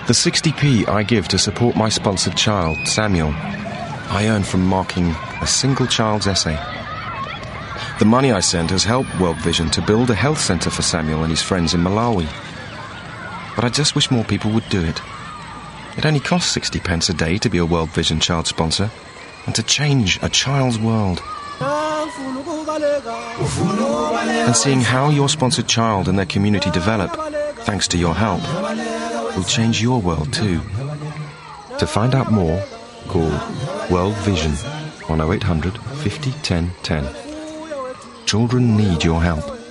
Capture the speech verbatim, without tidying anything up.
The sixty p I give to support my sponsored child, Samuel, I earn from marking a single child's essay. The money I send has helped World Vision to build a health centre for Samuel and his friends in Malawi. But I just wish more people would do it. It only costs sixty pence a day to be a World Vision child sponsor and to change a child's world. And seeing how your sponsored child and their community develop, thanks to your help, will change your world too. To find out more, call World Vision on oh eight hundred fifty ten ten. Children need your help.